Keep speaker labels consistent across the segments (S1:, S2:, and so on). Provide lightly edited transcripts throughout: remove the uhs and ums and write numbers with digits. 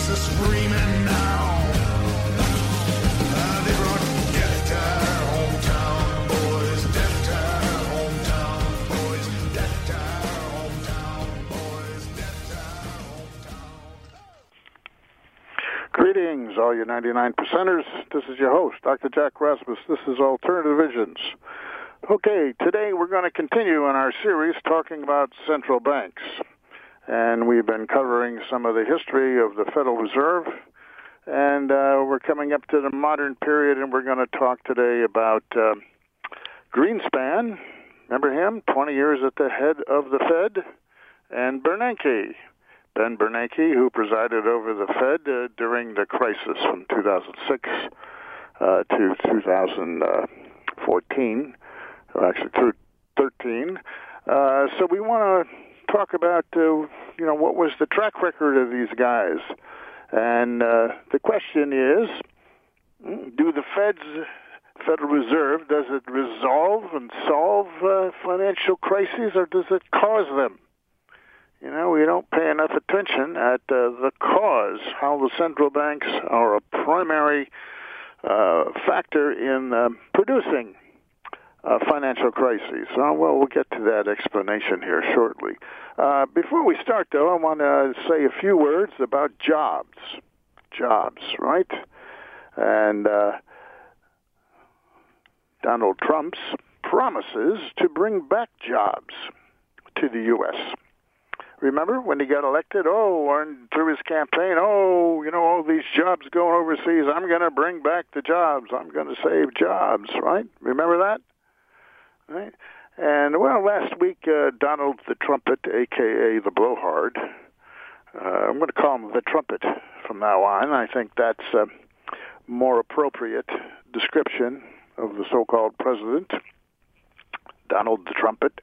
S1: are screaming now. They brought death to our hometown, boys. Death to our hometown, boys. Death to our hometown, boys. Death to our hometown.
S2: Greetings, all you 99 percenters. This is your host, Dr. Jack Rasmus. This is Alternative Visions. Okay, today we're going to continue in our series talking about central banks. And we've been covering some of the history of the Federal Reserve. And we're coming up to the modern period, and we're going to talk today about Greenspan. Remember him? 20 years at the head of the Fed. And Bernanke. Ben Bernanke, who presided over the Fed during the crisis from 2006 to 2014. Actually, through 13. So we want to talk about, what was the track record of these guys. And the question is, do the Federal Reserve, does it resolve and solve financial crises, or does it cause them? We don't pay enough attention at the cause, how the central banks are a primary factor in producing financial crises. We'll get to that explanation here shortly. Before we start, though, I want to say a few words about jobs. Jobs, right? And Donald Trump's promises to bring back jobs to the U.S. Remember when he got elected? And through his campaign, all these jobs going overseas, I'm going to bring back the jobs. I'm going to save jobs, right? Remember that? Right. And, last week, Donald the Trumpet, a.k.a. the Blowhard, I'm going to call him the Trumpet from now on. I think that's a more appropriate description of the so-called president, Donald the Trumpet.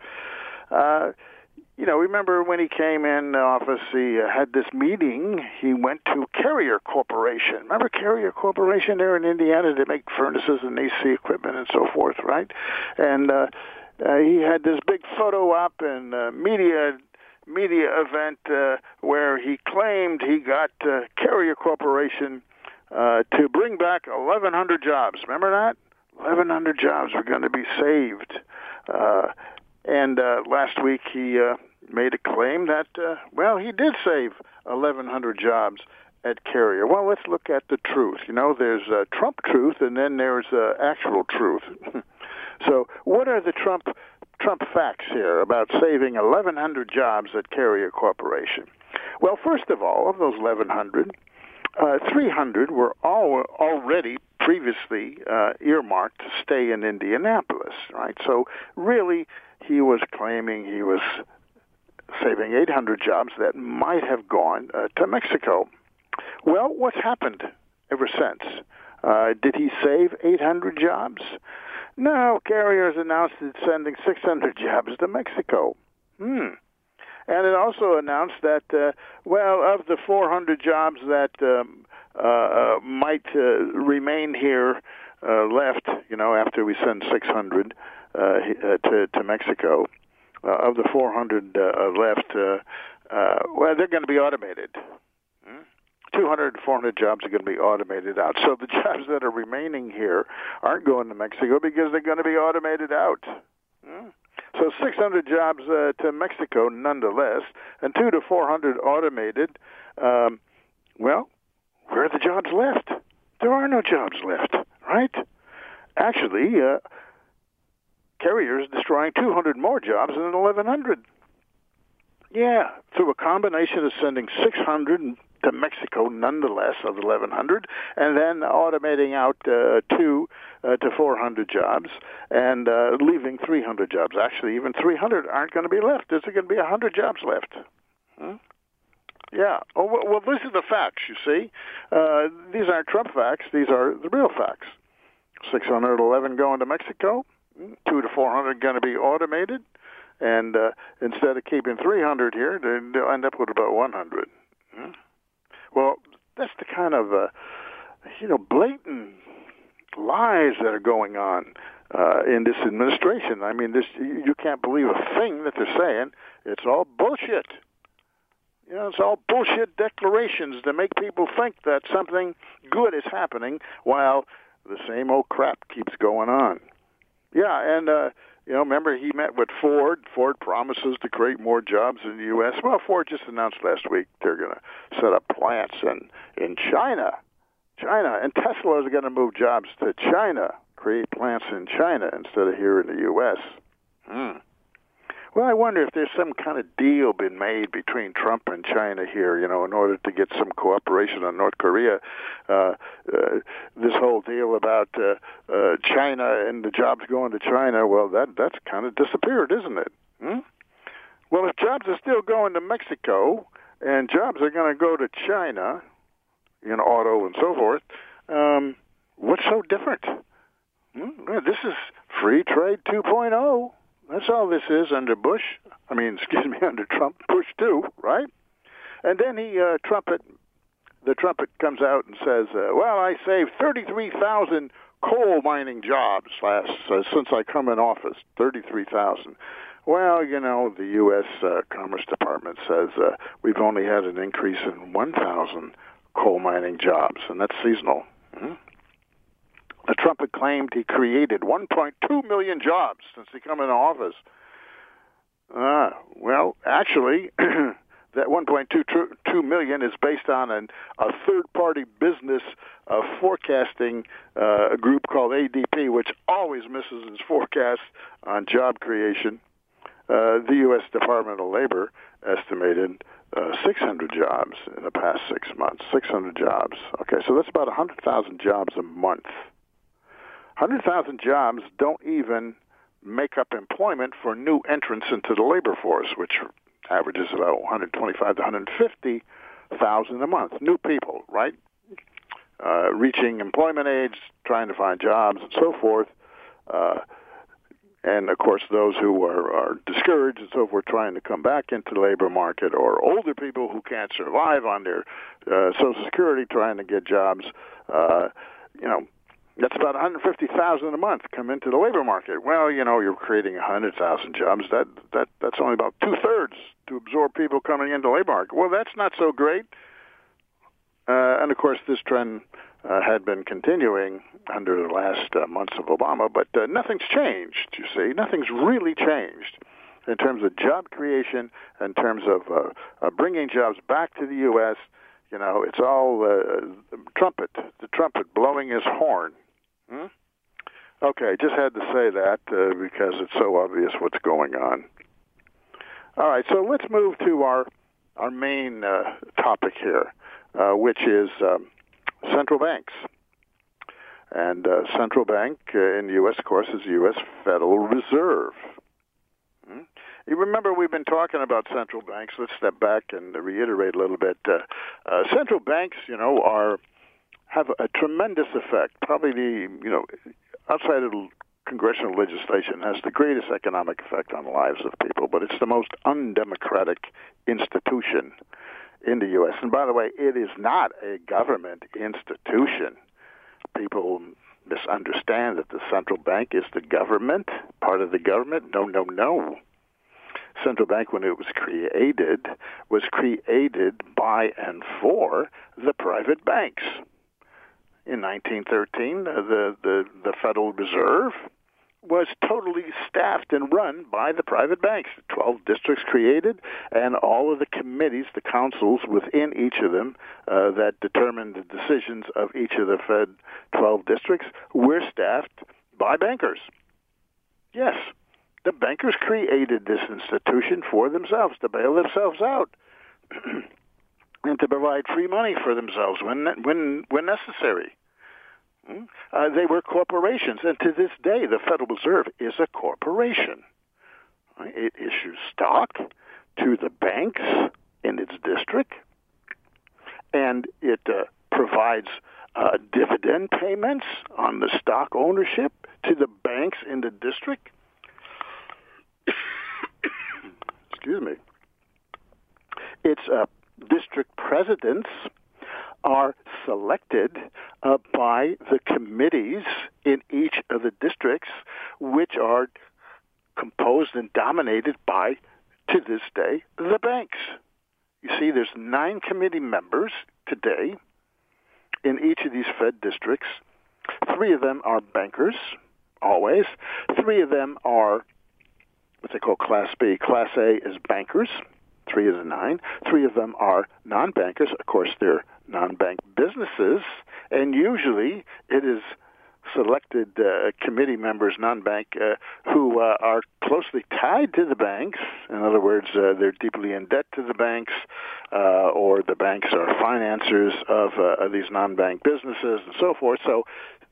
S2: Remember when he came in office, he had this meeting. He went to Carrier Corporation. Remember Carrier Corporation there in Indiana? They make furnaces and AC equipment and so forth, right? And he had this big photo op and media event where he claimed he got Carrier Corporation to bring back 1,100 jobs. Remember that? 1,100 jobs were going to be saved. And last week he made a claim that, he did save 1,100 jobs at Carrier. Well, let's look at the truth. There's Trump truth, and then there's actual truth. So what are the Trump facts here about saving 1,100 jobs at Carrier Corporation? Well, first of all, of those 1,100, 300 were already previously earmarked to stay in Indianapolis, right? So really, he was claiming he was saving 800 jobs that might have gone to Mexico. Well, what's happened ever since? Did he save 800 jobs? No, Carrier's announced it's sending 600 jobs to Mexico. And it also announced that, of the 400 jobs that might remain here left, after we send 600 to Mexico, of the 400 left, they're going to be automated. 200 to 400 jobs are going to be automated out. So the jobs that are remaining here aren't going to Mexico because they're going to be automated out. So 600 jobs to Mexico nonetheless, and 200 to 400 automated. Where are the jobs left? There are no jobs left, right? Actually, Carrier is destroying 200 more jobs than 1,100. Yeah, through a combination of sending 600 to Mexico nonetheless of 1,100, and then automating out 200 to 400 jobs, and leaving 300 jobs. Actually, even 300 aren't going to be left. There's going to be 100 jobs left. Yeah. Well, these are the facts, you see. These aren't Trump facts. These are the real facts. 611 going to Mexico, 200 to 400 going to be automated, and instead of keeping 300 here, they'll end up with about 100. Well, that's the kind of, blatant lies that are going on in this administration. I mean, you can't believe a thing that they're saying. It's all bullshit. You know, it's all bullshit declarations to make people think that something good is happening while the same old crap keeps going on. Yeah, and, remember he met with Ford. Ford promises to create more jobs in the U.S. Well, Ford just announced last week they're going to set up plants in China. And Tesla is going to move jobs to China, create plants in China instead of here in the U.S. Well, I wonder if there's some kind of deal been made between Trump and China here, in order to get some cooperation on North Korea. This whole deal about China and the jobs going to China, well, that's kind of disappeared, isn't it? Well, if jobs are still going to Mexico and jobs are going to go to China, in auto and so forth, what's so different? This is free trade 2.0. That's all this is under under Trump, Bush too, right? And then the trumpet comes out and says, well, I saved 33,000 coal mining jobs since I come in office, 33,000. Well, the U.S. Commerce Department says we've only had an increase in 1,000 coal mining jobs, and that's seasonal. The trumpet claimed he created 1.2 million jobs since he come into office. Well, actually, that 1.2 million is based on a third-party business forecasting group called ADP, which always misses its forecast on job creation. The U.S. Department of Labor estimated 600 jobs in the past 6 months. 600 jobs. Okay, so that's about 100,000 jobs a month. 100,000 jobs don't even make up employment for new entrants into the labor force, which averages about 125 to 150,000 a month. New people, right? Reaching employment age, trying to find jobs, and so forth. And, of course, those who are discouraged and so forth trying to come back into the labor market, or older people who can't survive on their Social Security trying to get jobs, that's about 150,000 a month come into the labor market. Well, you're creating 100,000 jobs. That's only about two-thirds to absorb people coming into the labor market. Well, that's not so great. And, of course, this trend had been continuing under the last months of Obama, but nothing's changed, you see. Nothing's really changed in terms of job creation, in terms of bringing jobs back to the U.S. It's all the trumpet blowing his horn. Okay, just had to say that because it's so obvious what's going on. All right, so let's move to our main topic here, which is central banks. And central bank in the U.S., of course, is the U.S. Federal Reserve. You remember we've been talking about central banks. Let's step back and reiterate a little bit. Central banks, have a tremendous effect. Probably outside of congressional legislation, has the greatest economic effect on the lives of people. But it's the most undemocratic institution in the U.S. And by the way, it is not a government institution. People misunderstand that the central bank is the government, part of the government. No. Central bank, when it was created by and for the private banks. In 1913, the Federal Reserve was totally staffed and run by the private banks. 12 districts created, and all of the committees, the councils within each of them that determined the decisions of each of the Fed 12 districts were staffed by bankers. Yes, the bankers created this institution for themselves, to bail themselves out and to provide free money for themselves when necessary. They were corporations, and to this day, the Federal Reserve is a corporation. It issues stock to the banks in its district, and it provides dividend payments on the stock ownership to the banks in the district. Excuse me. Its district presidents are selected by the committees in each of the districts, which are composed and dominated by, to this day, the banks. You see, there's 9 committee members today in each of these Fed districts. 3 of them are bankers, always. 3 of them are what they call Class B. Class A is bankers, 3 of the 9. 3 of them are non-bankers. Of course, they're non-bank businesses, and usually it is selected committee members, non-bank, who are closely tied to the banks. In other words, they're deeply in debt to the banks, or the banks are financiers of these non-bank businesses and so forth. So,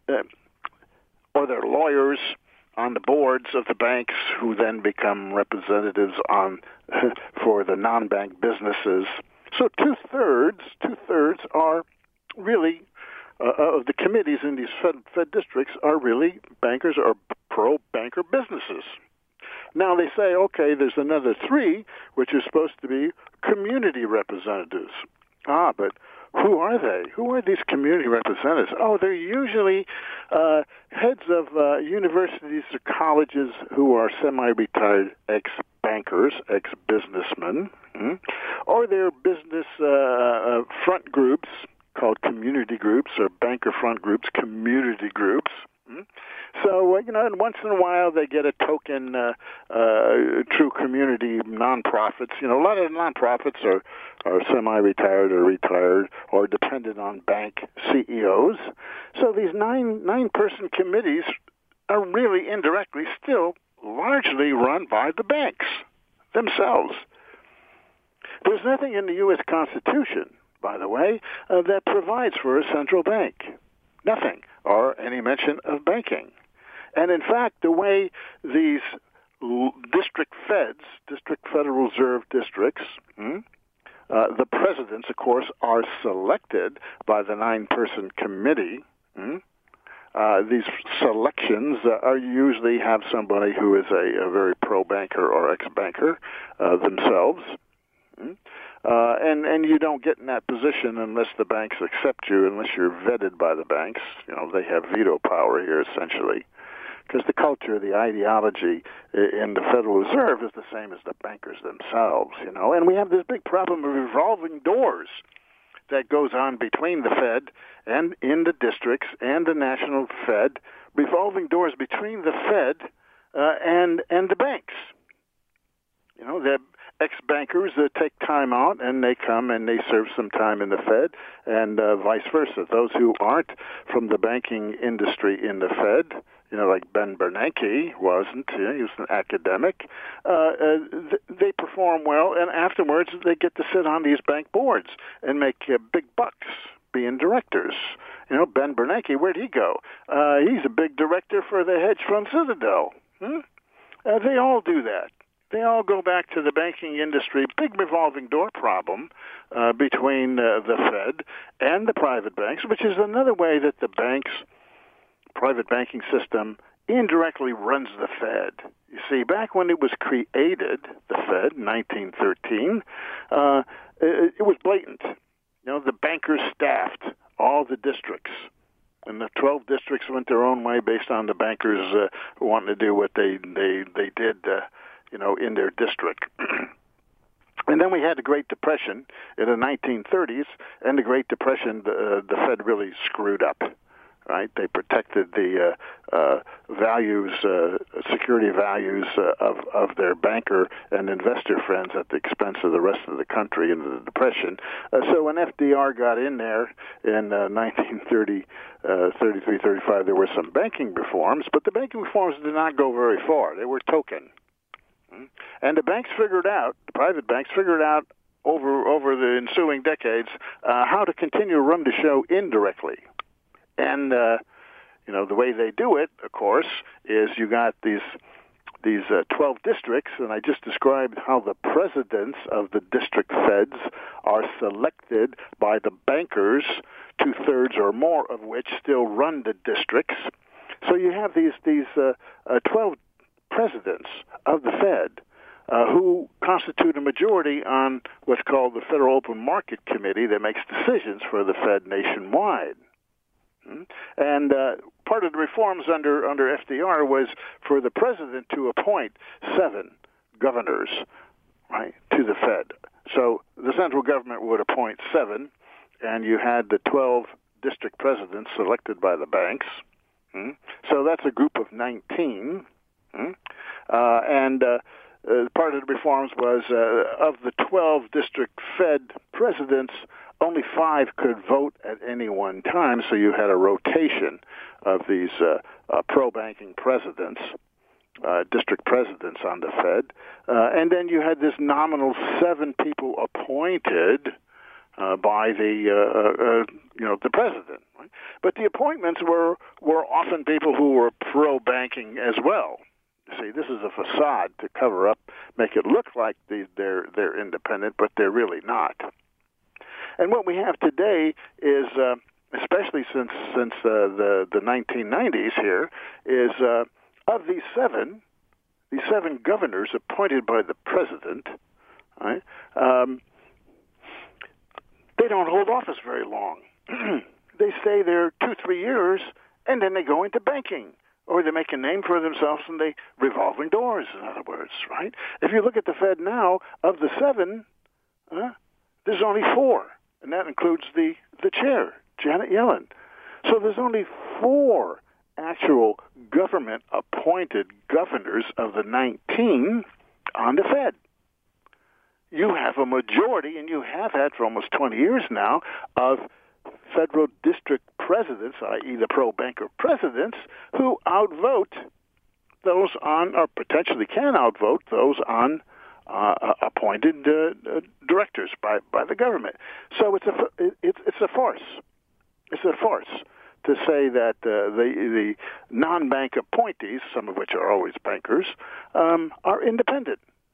S2: or they're lawyers on the boards of the banks who then become representatives on for the non-bank businesses. So two-thirds are really of the committees in these Fed districts are really bankers or pro-banker businesses. Now they say, okay, there's another 3, which are supposed to be community representatives. But who are they? Who are these community representatives? Oh, they're usually heads of universities or colleges who are semi-retired ex-bankers, ex-businessmen, or they're business front groups called community groups, or banker front groups, community groups. So, and once in a while they get a token true community nonprofits. A lot of nonprofits are semi-retired or retired or dependent on bank CEOs. So these nine-person committees are really indirectly still largely run by the banks themselves. There's nothing in the U.S. Constitution, by the way, that provides for a central bank. Nothing, or any mention of banking. And in fact, the way these district feds, district Federal Reserve districts, the presidents, of course, are selected by the 9-person committee. These selections usually have somebody who is a very pro-banker or ex-banker themselves. And you don't get in that position unless the banks accept you, unless you're vetted by the banks. They have veto power here, essentially, because the culture, the ideology in the Federal Reserve is the same as the bankers themselves, And we have this big problem of revolving doors that goes on between the Fed and in the districts and the national Fed, revolving doors between the Fed and the banks. The ex-bankers take time out, and they come and they serve some time in the Fed, and vice versa. Those who aren't from the banking industry in the Fed, like Ben Bernanke wasn't, he was an academic, they perform well, and afterwards they get to sit on these bank boards and make big bucks being directors. Ben Bernanke, where'd he go? He's a big director for the hedge fund Citadel. They all do that. They all go back to the banking industry, big revolving door problem between the Fed and the private banks, which is another way that the private banking system indirectly runs the Fed. You see, back when it was created, the Fed, in 1913, it was blatant. The bankers staffed all the districts. And the 12 districts went their own way based on the bankers wanting to do what they did in their district. And then we had the Great Depression in the 1930s, and the Great Depression, the Fed really screwed up, right? They protected the values, security values of their banker and investor friends at the expense of the rest of the country in the Depression. So when FDR got in there in 1930, 33, 35, there were some banking reforms, but the banking reforms did not go very far. They were token. And the banks figured out, the private banks figured out over the ensuing decades how to continue to run the show indirectly. And, the way they do it, of course, is you got these 12 districts, and I just described how the presidents of the district feds are selected by the bankers, 2/3 or more of which still run the districts. So you have these 12 presidents of the Fed who constitute a majority on what's called the Federal Open Market Committee that makes decisions for the Fed nationwide. And part of the reforms under FDR was for the president to appoint 7 governors, right, to the Fed. So the central government would appoint 7, and you had the 12 district presidents selected by the banks. So that's a group of 19. And part of the reforms was of the 12 district Fed presidents, only 5 could vote at any one time, so you had a rotation of these pro-banking presidents, district presidents on the Fed. And then you had this nominal 7 people appointed by the president. Right? But the appointments were often people who were pro-banking as well. See, this is a facade to cover up, make it look like they're independent, but they're really not. And what we have today is, especially since the 1990s here, is of these 7 governors appointed by the president, right? They don't hold office very long. They stay there 2-3 years, and then they go into banking. Or they make a name for themselves and they revolving doors, in other words, right? If you look at the Fed now, of the 7, there's only 4, and that includes the chair, Janet Yellen. So there's only 4 actual government-appointed governors of the 19 on the Fed. You have a majority, and you have had for almost 20 years now, of federal district presidents, i.e. the pro-banker presidents, who outvote those on, or potentially can outvote those on appointed directors by the government. So it's a farce. It's a farce to say that the non-bank appointees, some of which are always bankers, are independent.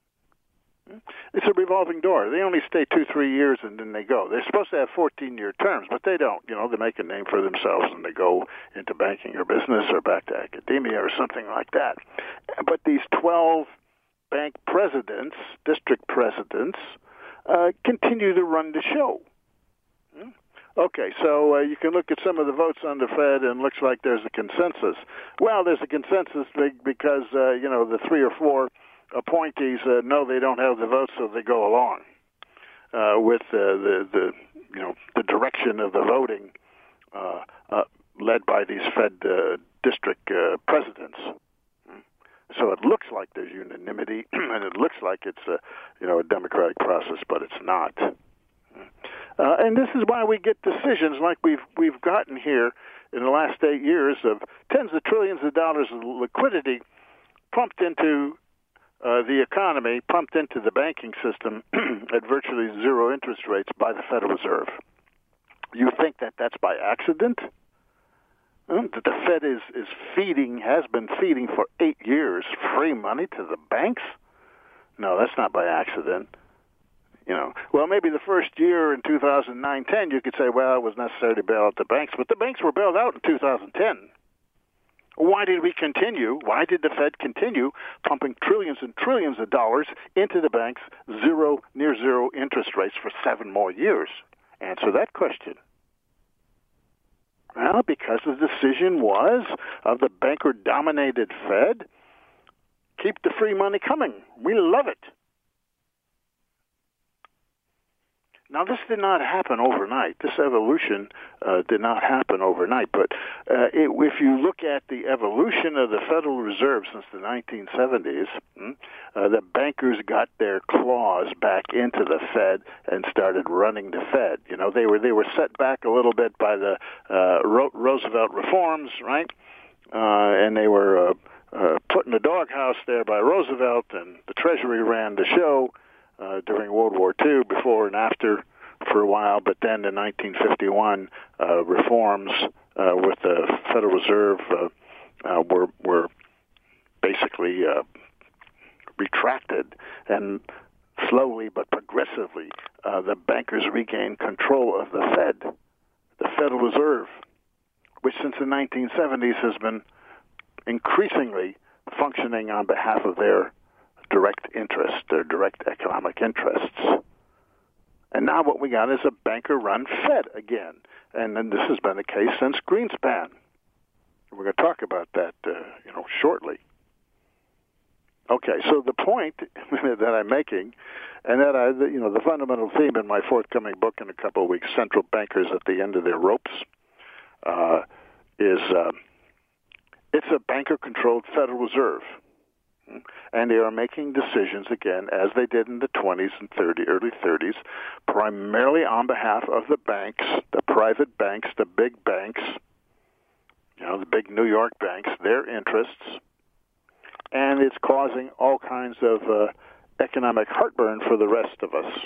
S2: It's a revolving door. They only stay 2-3 years and then they go. They're supposed to have 14-year terms, but they don't. They make a name for themselves and they go into banking or business or back to academia or something like that. But these 12 bank presidents, district presidents, continue to run the show. Okay, so you can look at some of the votes on the Fed and it looks like there's a consensus. Well, there's a consensus because, the 3 or 4 appointees know they don't have the votes, so they go along with the direction of the voting led by these Fed district presidents. So it looks like there's unanimity, and it looks like it's a democratic process, but it's not. And this is why we get decisions like we've gotten here in the last 8 years of tens of trillions of dollars of liquidity pumped into the economy, pumped into the banking system at virtually zero interest rates by the Federal Reserve. You think that that's by accident? That the Fed has been feeding for 8 years free money to the banks? No, that's not by accident. Well, maybe the first year in 2009-10, you could say, well, it was necessary to bail out the banks, but the banks were bailed out in 2010. Why did the Fed continue pumping trillions and trillions of dollars into the banks, near zero interest rates for 7 more years? Answer that question. Well, because the decision was of the banker-dominated Fed, keep the free money coming. We love it. Now, this did not happen overnight. This evolution did not happen overnight. But if you look at the evolution of the Federal Reserve since the 1970s, the bankers got their claws back into the Fed and started running the Fed. They were set back a little bit by the Roosevelt reforms, right? And they were put in the doghouse there by Roosevelt, and the Treasury ran the show during World War II, before and after for a while, but then the 1951 reforms with the Federal Reserve were basically retracted, and slowly but progressively the bankers regained control of the Fed, the Federal Reserve, which since the 1970s has been increasingly functioning on behalf of their direct interests, their direct economic interests. And now what we got is a banker-run Fed again. And then this has been the case since Greenspan. We're going to talk about that, shortly. Okay, so the point that I'm making, and that the fundamental theme in my forthcoming book in a couple of weeks, Central Bankers at the End of Their Ropes, is it's a banker-controlled Federal Reserve. And they are making decisions, again, as they did in the 20s and early 30s, primarily on behalf of the banks, the private banks, the big banks, the big New York banks, their interests. And it's causing all kinds of economic heartburn for the rest of us.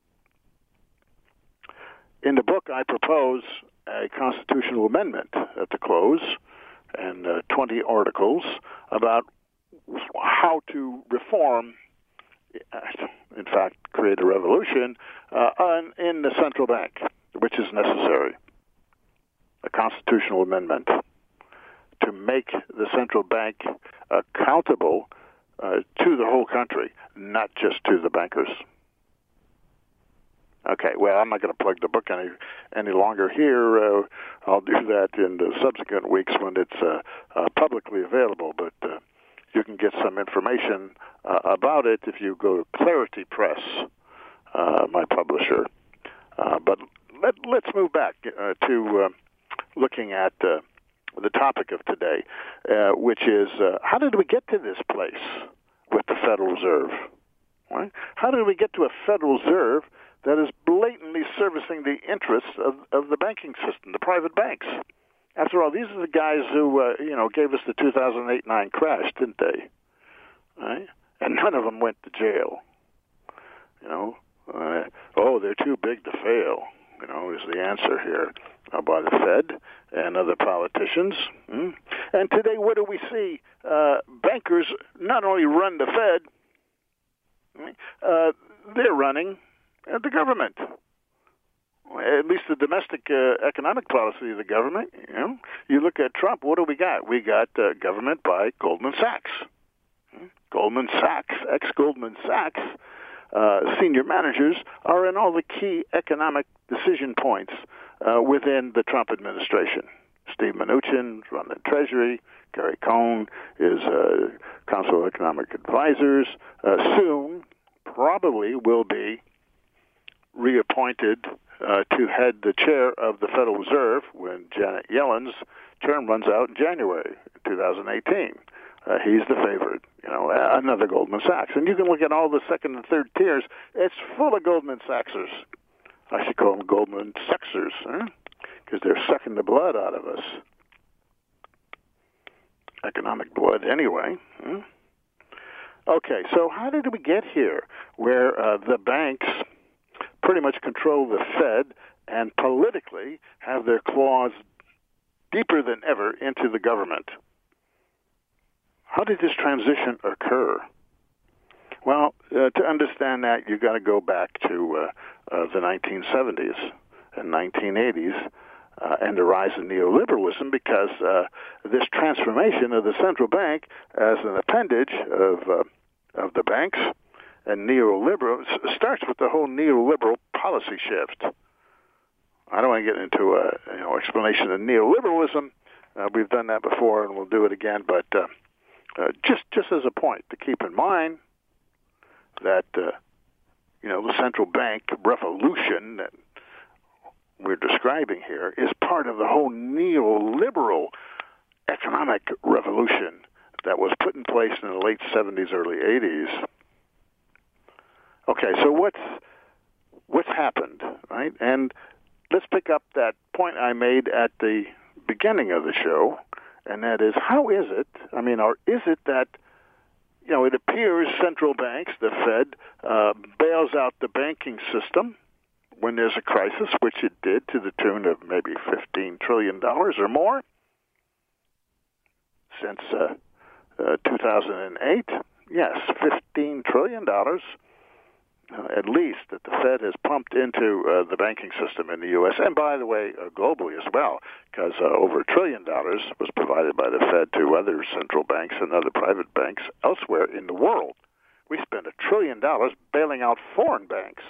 S2: In the book, I propose a constitutional amendment at the close and 20 articles about how to reform, in fact, create a revolution in the central bank, which is necessary. A constitutional amendment to make the central bank accountable to the whole country, not just to the bankers. Okay, well, I'm not going to plug the book any longer here. I'll do that in the subsequent weeks when it's publicly available, but you can get some information about it if you go to Clarity Press, my publisher. But let's move back to looking at the topic of today, which is how did we get to this place with the Federal Reserve? Right? How did we get to a Federal Reserve that is blatantly servicing the interests of the banking system, the private banks? After all, these are the guys who, gave us the 2008-9 crash, didn't they? Right? And none of them went to jail. They're too big to fail, is the answer here by the Fed and other politicians. And today, what do we see? Bankers not only run the Fed, they're running the government. At least the domestic economic policy of the government. You look at Trump, what do we got? We got government by Goldman Sachs. Goldman Sachs, ex-Goldman Sachs, senior managers are in all the key economic decision points within the Trump administration. Steve Mnuchin runs the Treasury. Gary Cohn is Council of Economic Advisors. Soon, probably will be reappointed to head the chair of the Federal Reserve when Janet Yellen's term runs out in January 2018. He's the favorite, another Goldman Sachs. And you can look at all the second and third tiers. It's full of Goldman Sachsers. I should call them Goldman Sexers, because they're sucking the blood out of us. Economic blood, anyway. Okay, so how did we get here where the banks pretty much control the Fed and politically have their claws deeper than ever into the government? How did this transition occur? Well, to understand that, you've got to go back to the 1970s and 1980s and the rise of neoliberalism, because this transformation of the central bank as an appendage of the banks and neoliberal starts with the whole neoliberal policy shift. I don't want to get into explanation of neoliberalism. We've done that before, and we'll do it again. But just as a point to keep in mind that the central bank revolution that we're describing here is part of the whole neoliberal economic revolution that was put in place in the late 70s, early 80s. Okay, so what's happened, right? And let's pick up that point I made at the beginning of the show, and that is, how is it, or is it that, it appears central banks, the Fed, bails out the banking system when there's a crisis, which it did to the tune of maybe $15 trillion or more since 2008. Yes, $15 trillion. At least that the Fed has pumped into the banking system in the U.S., and by the way, globally as well, because over $1 trillion was provided by the Fed to other central banks and other private banks elsewhere in the world. We spent $1 trillion bailing out foreign banks.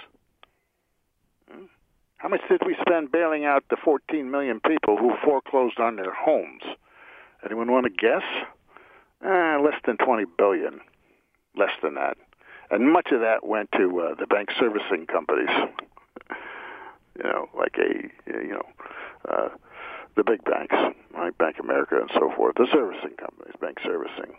S2: How much did we spend bailing out the 14 million people who foreclosed on their homes? Anyone want to guess? Less than $20 billion. less than that. And much of that went to the bank servicing companies, like the big banks, like Bank of America and so forth, the servicing companies, bank servicing.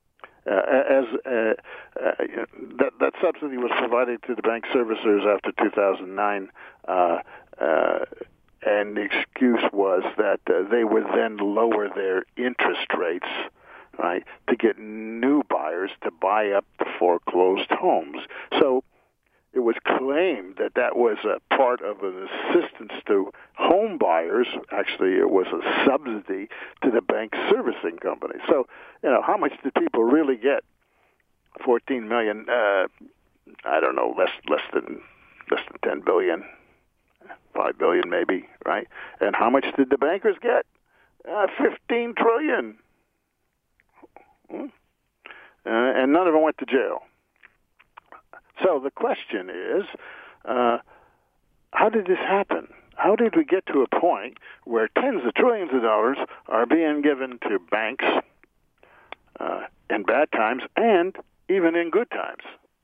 S2: That subsidy was provided to the bank servicers after 2009, and the excuse was that they would then lower their interest rates, right, to get new buyers to buy up the foreclosed homes. So it was claimed that that was a part of an assistance to home buyers. Actually, it was a subsidy to the bank servicing company. So, how much did people really get? 14 million. I don't know, less than 10 billion, 5 billion maybe, right? And how much did the bankers get? 15 trillion. And none of them went to jail. So the question is, how did this happen? How did we get to a point where tens of trillions of dollars are being given to banks in bad times and even in good times?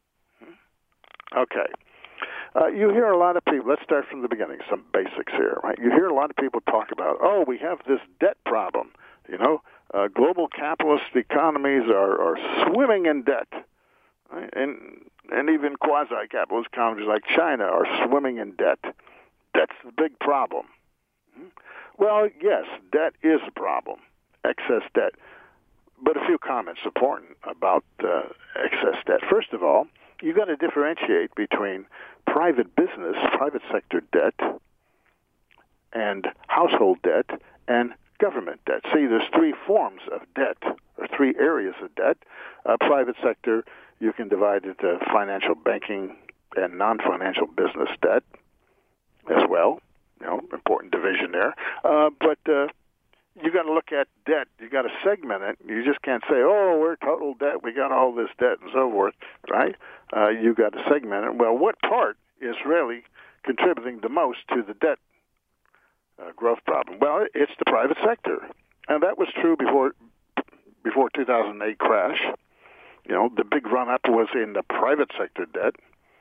S2: Okay. You hear a lot of people, let's start from the beginning, some basics here, right? You hear a lot of people talk about, we have this debt problem. Global capitalist economies are swimming in debt. Right? And even quasi-capitalist economies like China are swimming in debt. That's the big problem. Well, yes, debt is a problem, excess debt. But a few comments important about excess debt. First of all, you've got to differentiate between private business, private sector debt, and household debt, and government debt. See, there's three forms of debt, or three areas of debt. Private sector, you can divide into financial banking and non-financial business debt as well. Important division there. But you got to look at debt. You got to segment it. You just can't say, we're total debt. We got all this debt and so forth, right? You got to segment it. Well, what part is really contributing the most to the debt growth problem? Well, it's the private sector, and that was true before 2008 crash. The big run-up was in the private sector debt,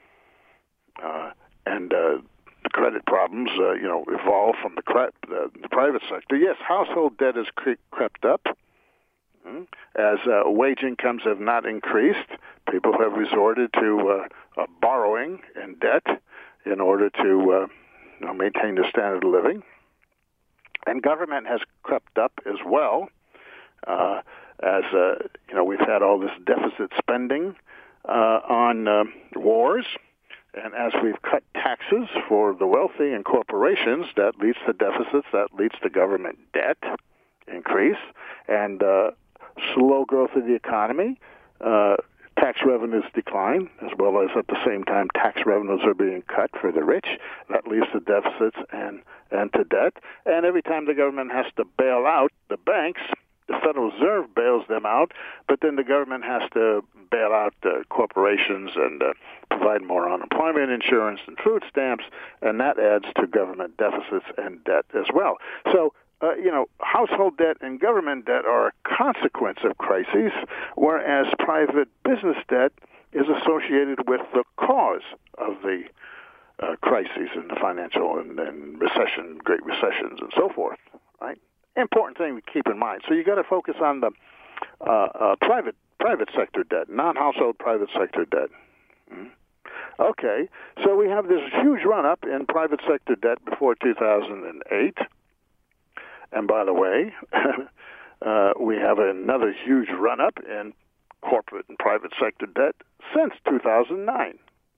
S2: and the credit problems, evolved from the private sector. Yes, household debt has crept up. As wage incomes have not increased, people have resorted to borrowing and debt in order to maintain their standard of living. And government has crept up as well, as we've had all this deficit spending on wars. And as we've cut taxes for the wealthy and corporations, that leads to deficits, that leads to government debt increase, and slow growth of the economy. Tax revenues decline, as well as at the same time tax revenues are being cut for the rich. That leads to deficits and to debt. And every time the government has to bail out the banks, the Federal Reserve bails them out, but then the government has to bail out corporations and provide more unemployment insurance and food stamps, and that adds to government deficits and debt as well. So, household debt and government debt are a consequence of crises, whereas private business debt is associated with the cause of the crises in the financial and recession, great recessions, and so forth, right? Important thing to keep in mind. So you got to focus on the private sector debt, non-household private sector debt. Okay, so we have this huge run-up in private sector debt before 2008. And by the way, we have another huge run-up in corporate and private sector debt since 2009.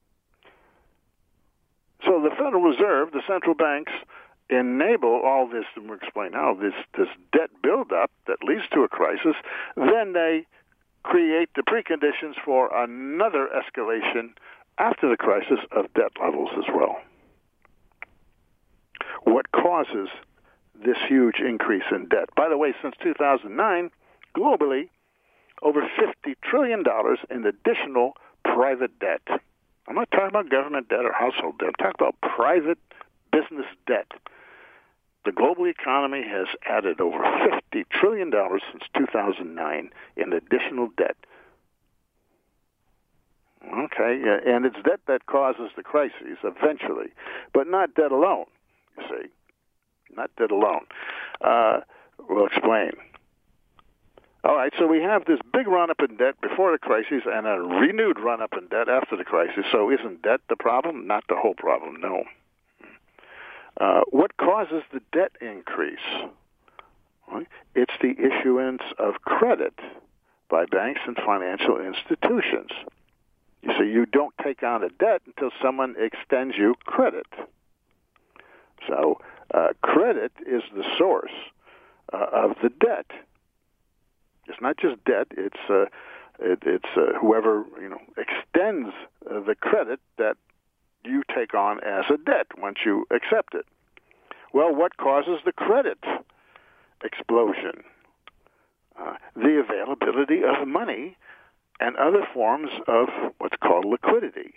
S2: So the Federal Reserve, the central banks, enable all this, and we'll explain how, this debt buildup that leads to a crisis. Then they create the preconditions for another escalation after the crisis of debt levels as well. What causes this huge increase in debt? By the way, since 2009, globally, over $50 trillion in additional private debt. I'm not talking about government debt or household debt. I'm talking about private business debt. The global economy has added over $50 trillion since 2009 in additional debt. Okay, and it's debt that causes the crises eventually, but not debt alone, you see. Not debt alone. We'll explain. All right, so we have this big run-up in debt before the crisis and a renewed run-up in debt after the crisis. So isn't debt the problem? Not the whole problem, no. What causes the debt increase? Right? It's the issuance of credit by banks and financial institutions. You see, you don't take on a debt until someone extends you credit. So credit is the source of the debt. It's not just debt; it's whoever extends the credit that you take on as a debt once you accept it. Well, what causes the credit explosion? The availability of money and other forms of what's called liquidity.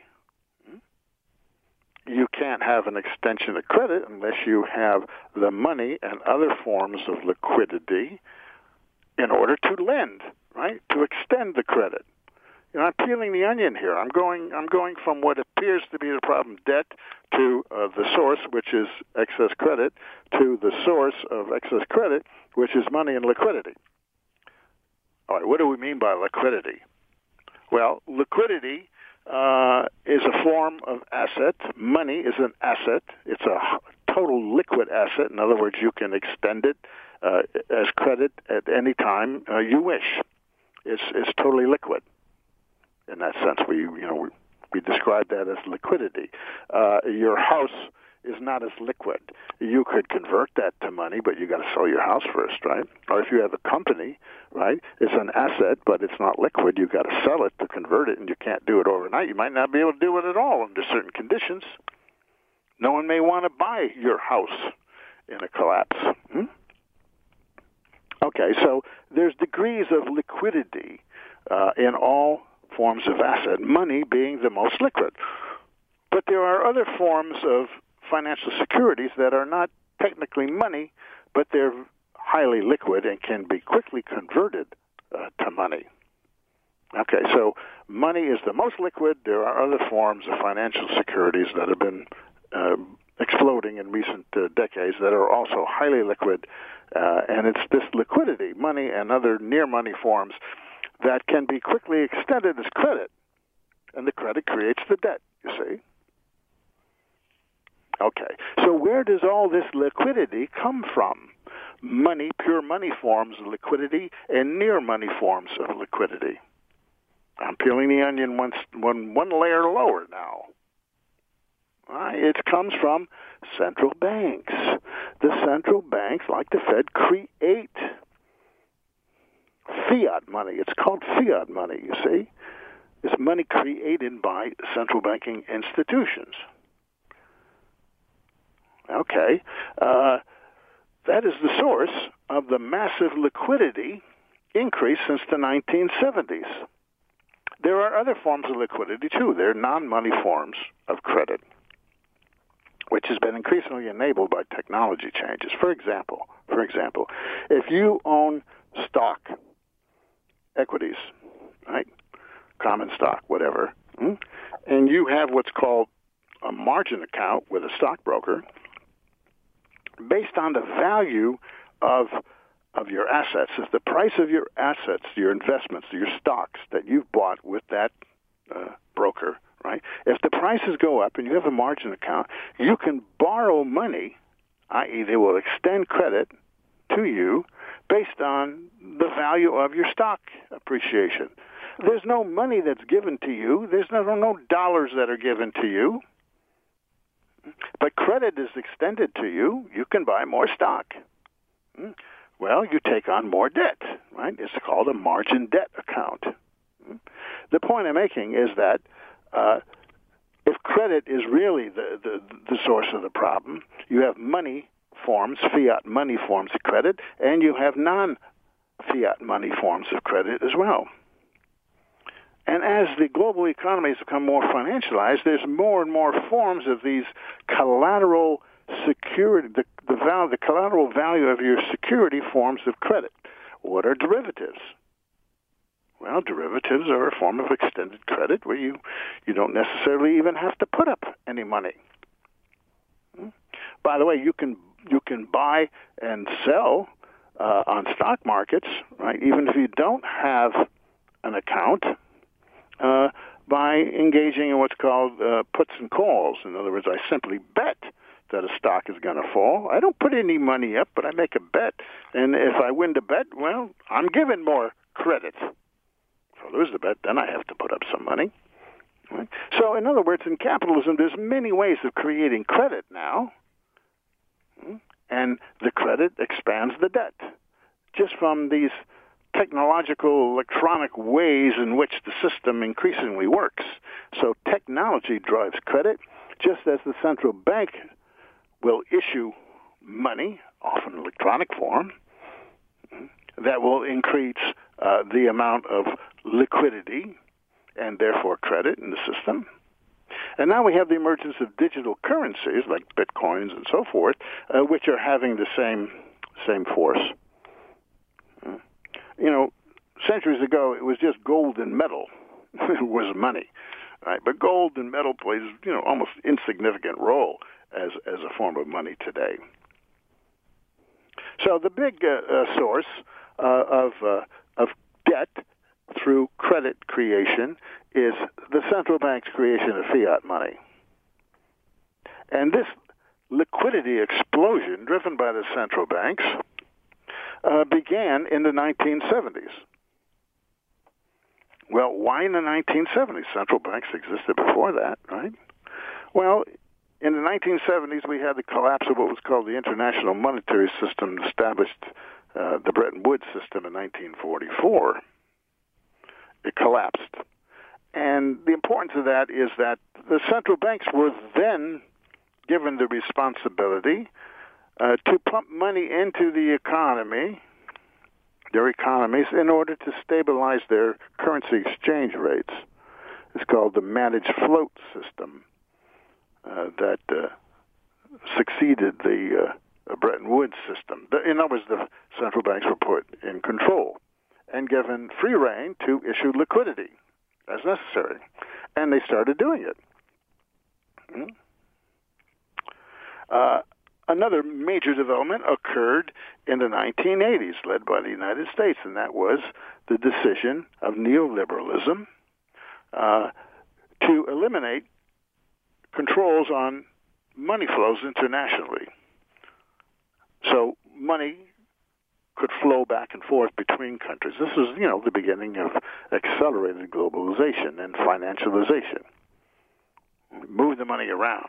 S2: You can't have an extension of credit unless you have the money and other forms of liquidity in order to lend, right? To extend the credit. I'm peeling the onion here. I'm going from what appears to be the problem, debt, to the source, which is excess credit, to the source of excess credit, which is money and liquidity. All right, what do we mean by liquidity? Well, liquidity is a form of asset. Money is an asset. It's a total liquid asset. In other words, you can extend it as credit at any time you wish. It's totally liquid. In that sense, we describe that as liquidity. Your house is not as liquid. You could convert that to money, but you got to sell your house first, right? Or if you have a company, right, it's an asset, but it's not liquid. You got to sell it to convert it, and you can't do it overnight. You might not be able to do it at all under certain conditions. No one may want to buy your house in a collapse. Okay, so there's degrees of liquidity in all forms of asset, money being the most liquid. But there are other forms of financial securities that are not technically money, but they're highly liquid and can be quickly converted to money. Okay, so money is the most liquid. There are other forms of financial securities that have been exploding in recent decades that are also highly liquid, and it's this liquidity, money and other near-money forms, that can be quickly extended as credit, and the credit creates the debt, you see. Okay, so where does all this liquidity come from? Money, pure money forms of liquidity, and near-money forms of liquidity. I'm peeling the onion one layer lower now. It comes from central banks. The central banks, like the Fed, create fiat money. It's called fiat money, you see. It's money created by central banking institutions. Okay. That is the source of the massive liquidity increase since the 1970s. There are other forms of liquidity, too. There are non-money forms of credit, which has been increasingly enabled by technology changes. For example, if you own stock, equities, right, common stock, whatever, and you have what's called a margin account with a stockbroker, based on the value of your assets, if the price of your assets, your investments, your stocks that you've bought with that broker, right, if the prices go up and you have a margin account, you can borrow money, i.e. they will extend credit to you based on the value of your stock appreciation. There's no money that's given to you. There's no dollars that are given to you. But credit is extended to you. You can buy more stock. Well, you take on more debt, right? It's called a margin debt account. The point I'm making is that if credit is really the source of the problem, you have money forms, fiat money forms of credit, and you have non-fiat money forms of credit as well. And as the global economy has become more financialized, there's more and more forms of these collateral security, the collateral value of your security forms of credit. What are derivatives? Well, derivatives are a form of extended credit where you don't necessarily even have to put up any money. By the way, you can buy and sell on stock markets, right? Even if you don't have an account, by engaging in what's called puts and calls. In other words, I simply bet that a stock is going to fall. I don't put any money up, but I make a bet. And if I win the bet, well, I'm given more credit. If I lose the bet, then I have to put up some money. Right? So, in other words, in capitalism, there's many ways of creating credit now. And the credit expands the debt. Just from these technological, electronic ways in which the system increasingly works. So technology drives credit, just as the central bank will issue money, often electronic form, that will increase the amount of liquidity and therefore credit in the system. And now we have the emergence of digital currencies like bitcoins and so forth, which are having the same force. You know, centuries ago, it was just gold and metal was money, right? But gold and metal plays, almost insignificant role as a form of money today. So the big source of debt through credit creation is the central bank's creation of fiat money. And this liquidity explosion driven by the central banks began in the 1970s. Well, why in the 1970s? Central banks existed before that, right? Well, in the 1970s, we had the collapse of what was called the International Monetary System, established the Bretton Woods system in 1944. It collapsed. And the importance of that is that the central banks were then given the responsibility to pump money into the economy, their economies, in order to stabilize their currency exchange rates. It's called the managed float system that succeeded the Bretton Woods system. In other words, the central banks were put in control and given free rein to issue liquidity as necessary. And they started doing it. Another major development occurred in the 1980s, led by the United States, and that was the decision of neoliberalism to eliminate controls on money flows internationally. So money could flow back and forth between countries. This is, the beginning of accelerated globalization and financialization. Move the money around.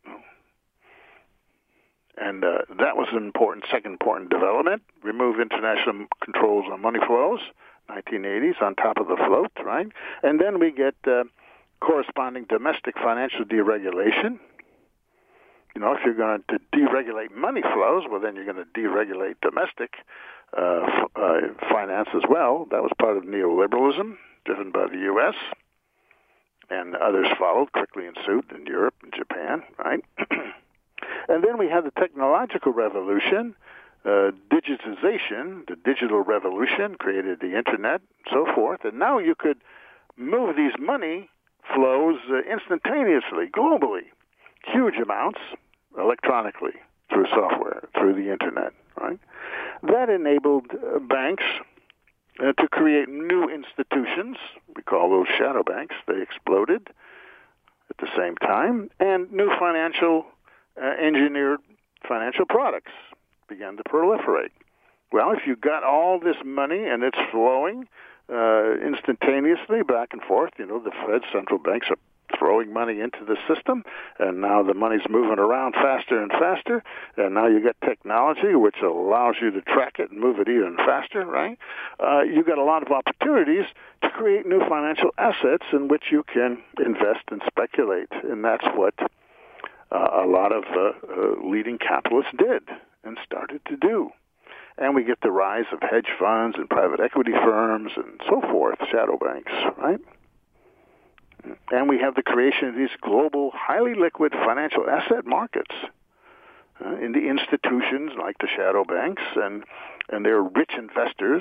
S2: And that was an second important development. Remove international controls on money flows, 1980s, on top of the float, right? And then we get corresponding domestic financial deregulation. If you're going to deregulate money flows, well, then you're going to deregulate domestic finance as well. That was part of neoliberalism, driven by the U.S., and others followed quickly in suit in Europe and Japan, right? And then we had the technological revolution, digitization, the digital revolution, created the internet, so forth. And now you could move these money flows instantaneously, globally, huge amounts, electronically, through software, through the internet, right? That enabled banks to create new institutions. We call those shadow banks. They exploded at the same time. And new engineered financial products began to proliferate. Well, if you got all this money and it's flowing instantaneously back and forth, the Fed, central banks are throwing money into the system, and now the money's moving around faster and faster, and now you get technology which allows you to track it and move it even faster, right? You got a lot of opportunities to create new financial assets in which you can invest and speculate, and that's what a lot of leading capitalists did and started to do. And we get the rise of hedge funds and private equity firms and so forth, shadow banks, right? And we have the creation of these global, highly liquid financial asset markets in the institutions like the shadow banks, and they're rich investors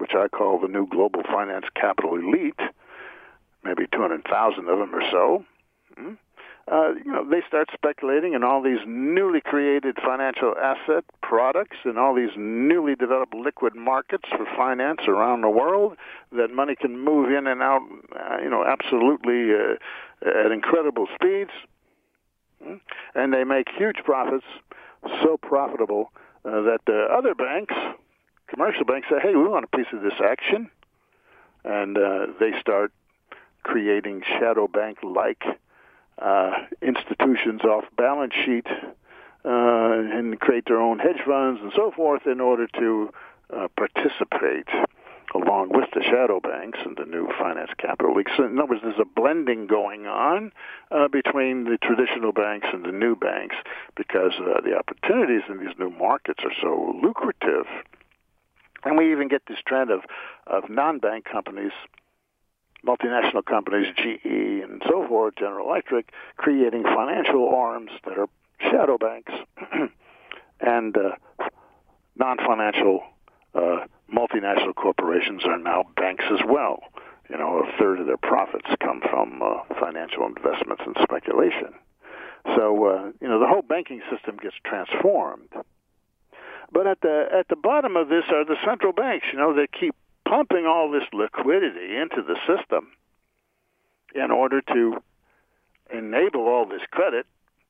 S2: which I call the new global finance capital elite, maybe 200,000 of them or so, they start speculating in all these newly created financial asset products and all these newly developed liquid markets for finance around the world that money can move in and out, absolutely at incredible speeds. And they make huge profits, so profitable that the other banks, commercial banks, say, hey, we want a piece of this action. And they start creating shadow bank-like institutions off balance sheet and create their own hedge funds and so forth in order to participate along with the shadow banks and the new finance capital league. So in other words, there's a blending going on between the traditional banks and the new banks because the opportunities in these new markets are so lucrative. And we even get this trend of non-bank companies, multinational companies, GE and so forth, General Electric, creating financial arms that are shadow banks and non-financial multinational corporations are now banks as well. A third of their profits come from financial investments and speculation. So, the whole banking system gets transformed. But at the bottom of this are the central banks, that keep pumping all this liquidity into the system in order to enable all this credit,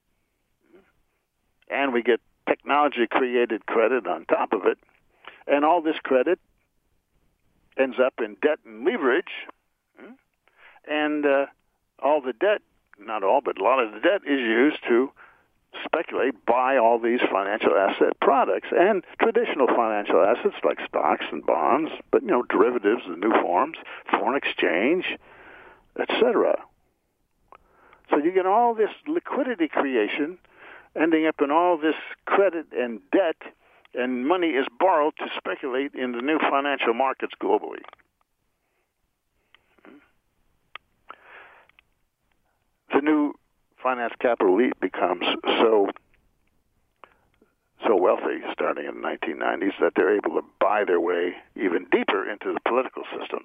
S2: and we get technology-created credit on top of it, and all this credit ends up in debt and leverage, and all the debt, not all, but a lot of the debt is used to speculate, buy all these financial asset products and traditional financial assets like stocks and bonds, but, derivatives, the new forms, foreign exchange, etc. So you get all this liquidity creation ending up in all this credit and debt, and money is borrowed to speculate in the new financial markets globally. The new finance capital elite becomes so wealthy starting in the 1990s that they're able to buy their way even deeper into the political systems.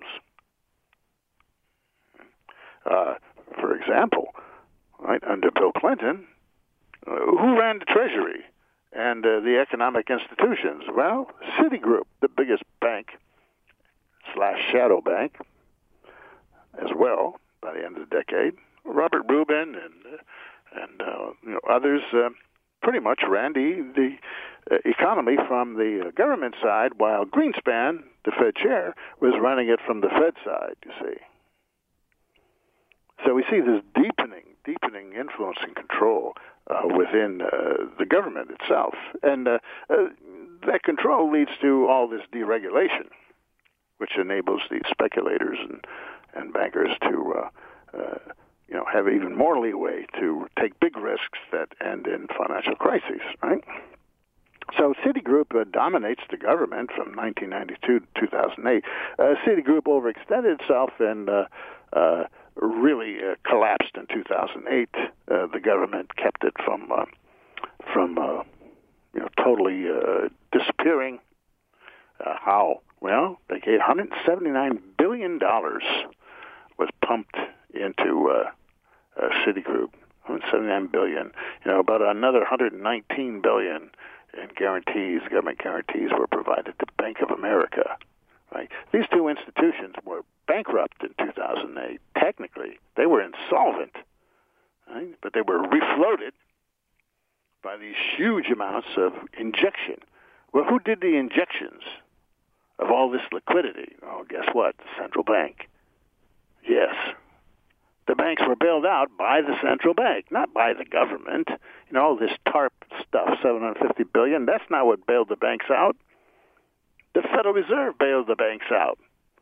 S2: For example, right, under Bill Clinton, who ran the Treasury and the economic institutions? Well, Citigroup, the biggest bank / shadow bank as well by the end of the decade. Robert Rubin and others pretty much ran the economy from the government side, while Greenspan, the Fed chair, was running it from the Fed side, you see. So we see this deepening influence and control within the government itself. And that control leads to all this deregulation, which enables these speculators and bankers to have even more leeway to take big risks that end in financial crises, right? So Citigroup dominates the government from 1992 to 2008. Citigroup overextended itself and really collapsed in 2008. The government kept it from totally disappearing. How? Well, they gave $179 billion was pumped into Citigroup. $179 billion. About another $119 billion in guarantees, government guarantees, were provided to Bank of America. Right? These two institutions were bankrupt in 2008. Technically, they were insolvent, right? But they were refloated by these huge amounts of injection. Well, who did the injections of all this liquidity? Oh, guess what? The central bank. Yes. The banks were bailed out by the central bank, not by the government. All this TARP stuff, $750 billion, that's not what bailed the banks out. The Federal Reserve bailed the banks out,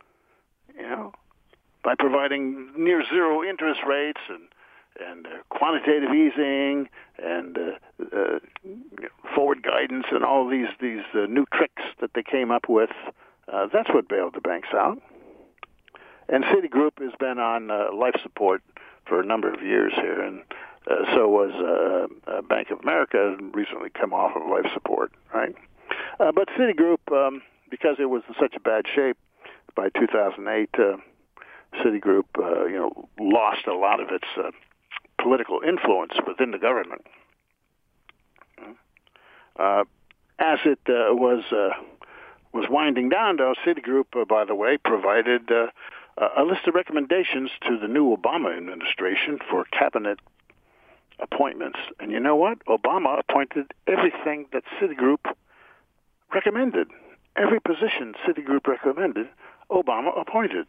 S2: by providing near zero interest rates and quantitative easing and forward guidance and all these new tricks that they came up with. That's what bailed the banks out. And Citigroup has been on life support for a number of years here, and so was Bank of America, recently come off of life support, right? But Citigroup, because it was in such a bad shape, by 2008, Citigroup, lost a lot of its political influence within the government. As it was winding down, though, Citigroup, by the way, provided a list of recommendations to the new Obama administration for cabinet appointments. And you know what? Obama appointed everything that Citigroup recommended. Every position Citigroup recommended, Obama appointed.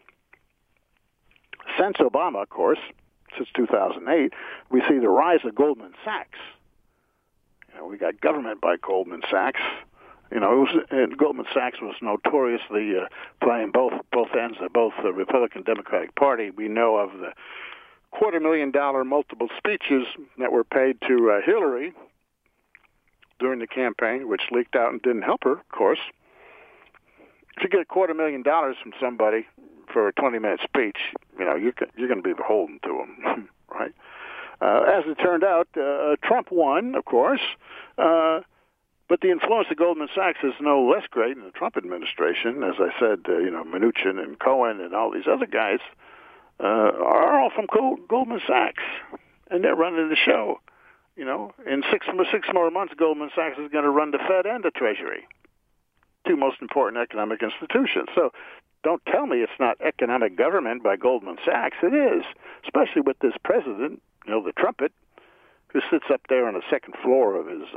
S2: Since Obama, of course, since 2008, we see the rise of Goldman Sachs. We got government by Goldman Sachs. Goldman Sachs was notoriously playing both ends of both the Republican Democratic Party. We know of the $250,000 multiple speeches that were paid to Hillary during the campaign, which leaked out and didn't help her, of course. If you get $250,000 from somebody for a 20-minute speech, you're going to be beholden to them, right? As it turned out, Trump won, of course, but the influence of Goldman Sachs is no less great in the Trump administration. As I said, Mnuchin and Cohen and all these other guys are all from Goldman Sachs, and they're running the show. In six more months, Goldman Sachs is going to run the Fed and the Treasury, two most important economic institutions. So don't tell me it's not economic government by Goldman Sachs. It is, especially with this president, the trumpet, who sits up there on the second floor of his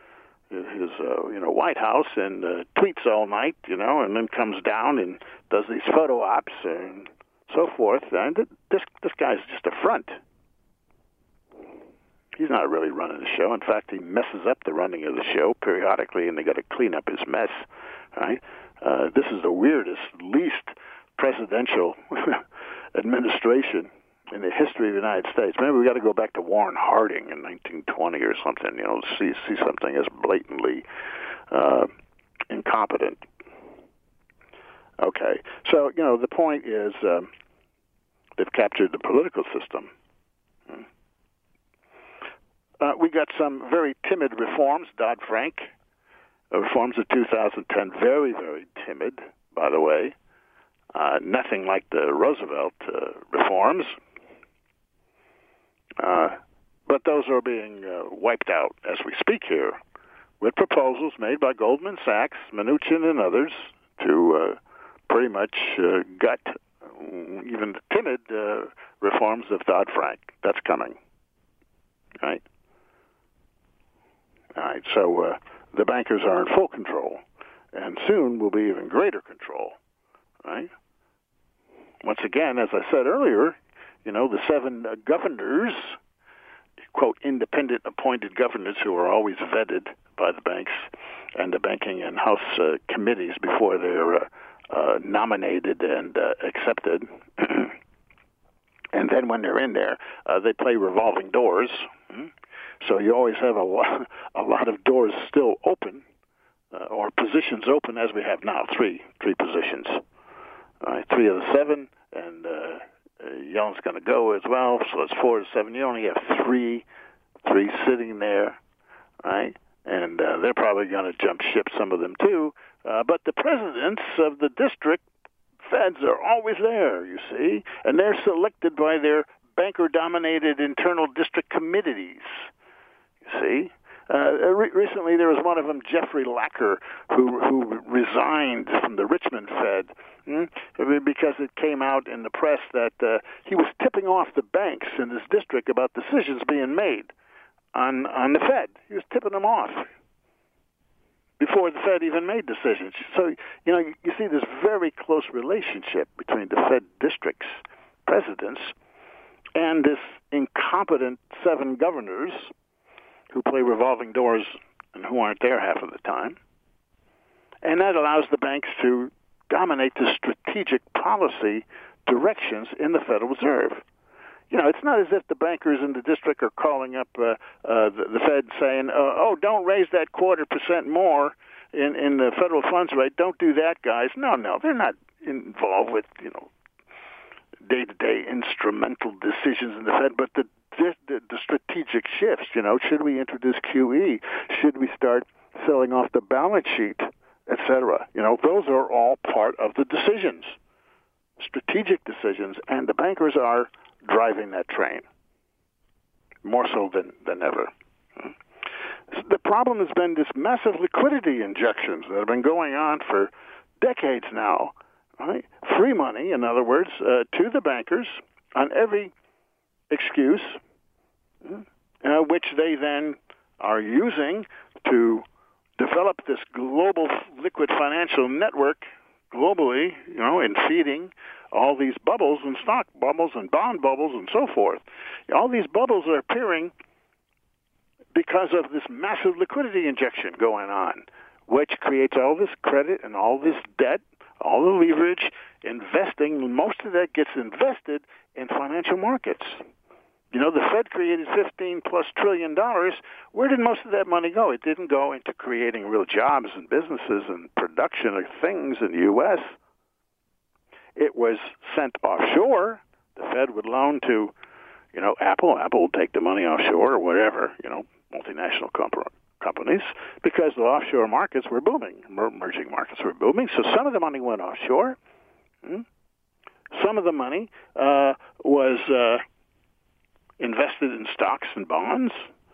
S2: White House and tweets all night, and then comes down and does these photo ops and so forth. And this guy's just a front. He's not really running the show. In fact, he messes up the running of the show periodically, and they got to clean up his mess. Right? This is the weirdest, least presidential administration in the history of the United States. Maybe we got to go back to Warren Harding in 1920 or something. See something as blatantly incompetent. Okay, so the point is they've captured the political system. We got some very timid reforms. Dodd-Frank reforms of 2010, very, very timid, by the way. Nothing like the Roosevelt reforms. But those are being wiped out as we speak here, with proposals made by Goldman Sachs, Mnuchin, and others to pretty much gut even the timid reforms of Dodd-Frank. That's coming. Right? All right, so the bankers are in full control, and soon will be even greater control. Right? Once again, as I said earlier, the 7 governors, quote, independent appointed governors who are always vetted by the banks and the banking and house committees before they're nominated and accepted. And then when they're in there, they play revolving doors. So you always have a lot of doors still open, or positions open, as we have now, three positions. All right, 3 of the 7, and Yellen's going to go as well, so it's 4 to 7. You only have three sitting there, right? And they're probably going to jump ship, some of them too. But the presidents of the district feds are always there, you see, and they're selected by their banker-dominated internal district committees. You see, recently there was one of them, Jeffrey Lacker, who resigned from the Richmond Fed because it came out in the press that he was tipping off the banks in his district about decisions being made on the Fed. He was tipping them off before the Fed even made decisions. So, you see this very close relationship between the Fed districts, presidents, and this incompetent 7 governors who play revolving doors and who aren't there half of the time. And that allows the banks to dominate the strategic policy directions in the Federal Reserve. It's not as if the bankers in the district are calling up the Fed saying, don't raise that 0.25% more in the federal funds rate. Don't do that, guys. No, they're not involved with, day-to-day instrumental decisions in the Fed, but the strategic shifts. Should we introduce QE? Should we start selling off the balance sheet etc. Those are all part of the decisions, strategic decisions, and the bankers are driving that train more so than ever. The problem has been this massive liquidity injections that have been going on for decades now, right? Free money, in other words, to the bankers on every excuse, which they then are using to develop this global liquid financial network globally, and feeding all these bubbles and stock bubbles and bond bubbles and so forth. All these bubbles are appearing because of this massive liquidity injection going on, which creates all this credit and all this debt, all the leverage, investing. Most of that gets invested in financial markets. The Fed created $15+ trillion. Where did most of that money go? It didn't go into creating real jobs and businesses and production of things in the U.S. It was sent offshore. The Fed would loan to, Apple. Apple would take the money offshore or whatever, multinational companies, because the offshore markets were booming. Emerging markets were booming. So some of the money went offshore. Some of the money was invested in stocks and bonds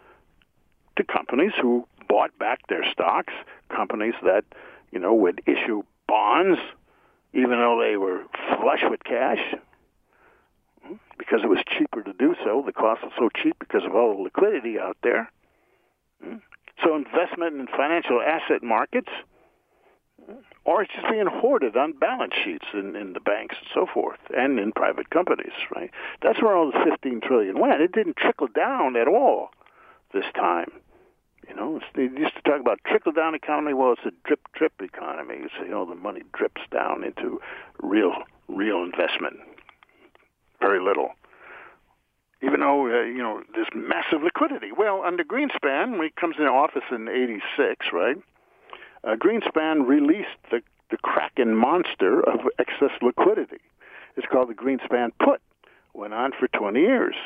S2: to companies who bought back their stocks, companies that, would issue bonds even though they were flush with cash because it was cheaper to do so. The cost was so cheap because of all the liquidity out there. So investment in financial asset markets, or it's just being hoarded on balance sheets in the banks and so forth, and in private companies, right? That's where all the $15 trillion went. It didn't trickle down at all this time. They used to talk about trickle-down economy. Well, it's a drip economy. You say, the money drips down into real investment. Very little. Even though, there's massive liquidity. Well, under Greenspan, when he comes into office in '86, right, Greenspan released the Kraken monster of excess liquidity. It's called the Greenspan put. Went on for 20 years.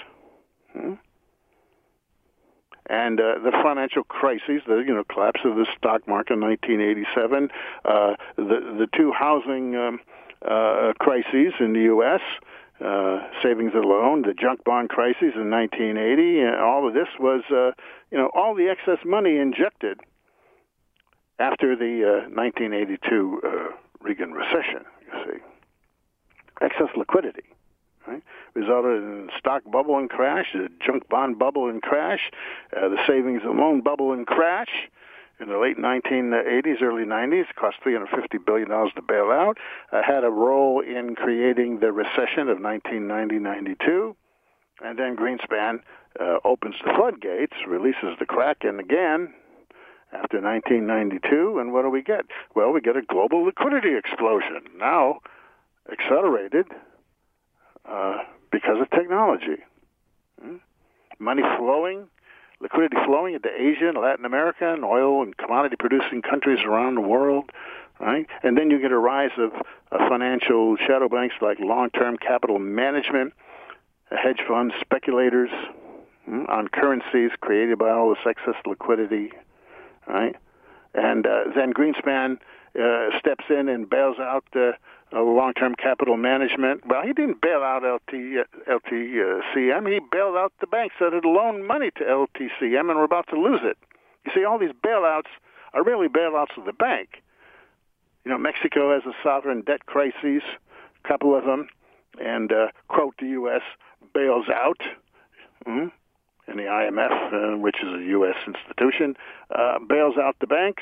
S2: And the financial crises, the collapse of the stock market in 1987, the two housing crises in the U.S., savings and loan, the junk bond crises in 1980, all of this was, all the excess money injected after the 1982 Reagan recession, you see. Excess liquidity. Right? Resulted in stock bubble and crash, the junk bond bubble and crash, the savings and loan bubble and crash. In the late 1980s, early 90s, cost $350 billion to bail out. Had a role in creating the recession of 1990-92. And then Greenspan opens the floodgates, releases the Kraken again after 1992. And what do we get? Well, we get a global liquidity explosion, now accelerated because of technology. Money flowing, liquidity flowing into Asia and Latin America and oil and commodity-producing countries around the world, right? And then you get a rise of financial shadow banks like long-term capital management, hedge funds, speculators on currencies created by all this excess liquidity, right? And then Greenspan steps in and bails out long-term capital management. Well, he didn't bail out LTCM. He bailed out the banks that had loaned money to LTCM and were about to lose it. You see, all these bailouts are really bailouts of the bank. Mexico has a sovereign debt crisis, a couple of them, and, quote, the U.S. bails out, and the IMF, which is a U.S. institution, bails out the banks,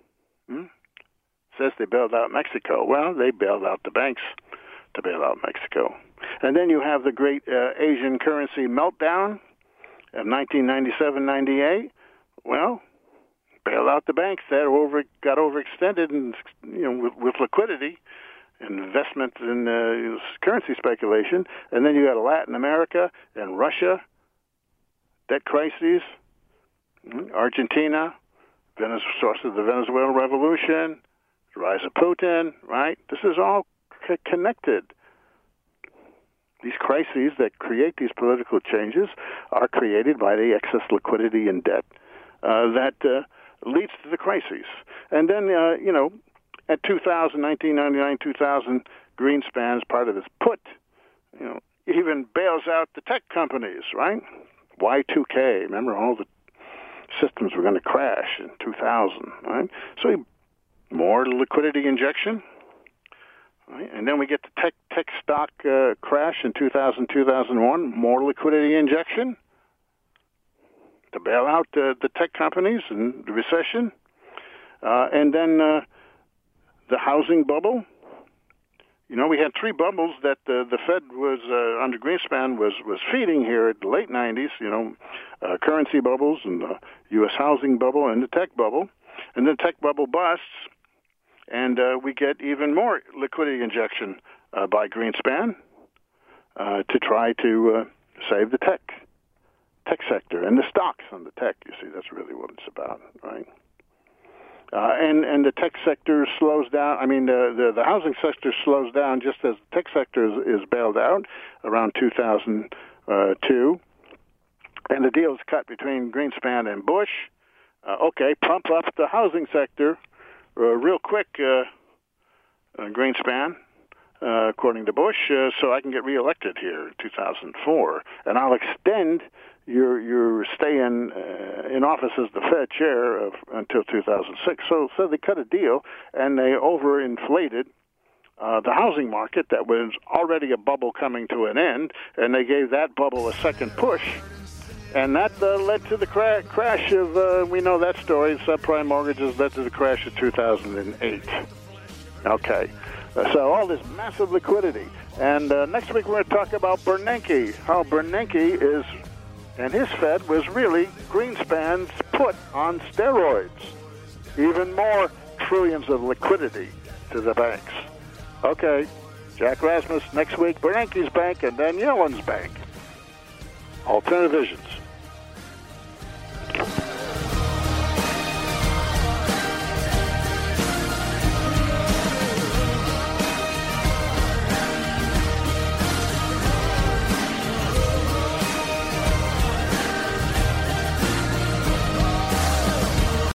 S2: says they bailed out Mexico. Well, they bailed out the banks to bail out Mexico. And then you have the great Asian currency meltdown of 1997-98. Well, bailed out the banks that got overextended and with liquidity and investment in currency speculation. And then you got Latin America and Russia, debt crises, Argentina, source of the Venezuelan Revolution, the rise of Putin, right? This is all connected. These crises that create these political changes are created by the excess liquidity and debt that leads to the crises. And then, At 2000, 1999, 2000, Greenspan's part of his put, even bails out the tech companies, right? Y2K, remember all the systems were going to crash in 2000, right? So more liquidity injection, right? And then we get the tech stock crash in 2000, 2001, more liquidity injection to bail out the tech companies and the recession. And then the housing bubble. We had three bubbles that the Fed was, under Greenspan, was feeding here at the late 90s, currency bubbles and the U.S. housing bubble and the tech bubble. And then the tech bubble busts, and we get even more liquidity injection by Greenspan to try to save the tech sector and the stocks on the tech. You see, that's really what it's about, right? And the tech sector slows down. I mean, the housing sector slows down just as the tech sector is bailed out around 2002. And the deal is cut between Greenspan and Bush. Pump up the housing sector real quick, Greenspan, according to Bush, so I can get reelected here in 2004. And I'll extend your stay in office as the Fed chair until 2006. So they cut a deal, and they overinflated the housing market that was already a bubble coming to an end, and they gave that bubble a second push. And that led to the crash of, we know that story, subprime mortgages led to the crash of 2008. Okay. So all this massive liquidity. And next week we're going to talk about Bernanke, how Bernanke and his Fed was really Greenspan's put on steroids. Even more trillions of liquidity to the banks. Okay, Jack Rasmus next week, Bernanke's bank, and then Yellen's bank. Alternative Visions.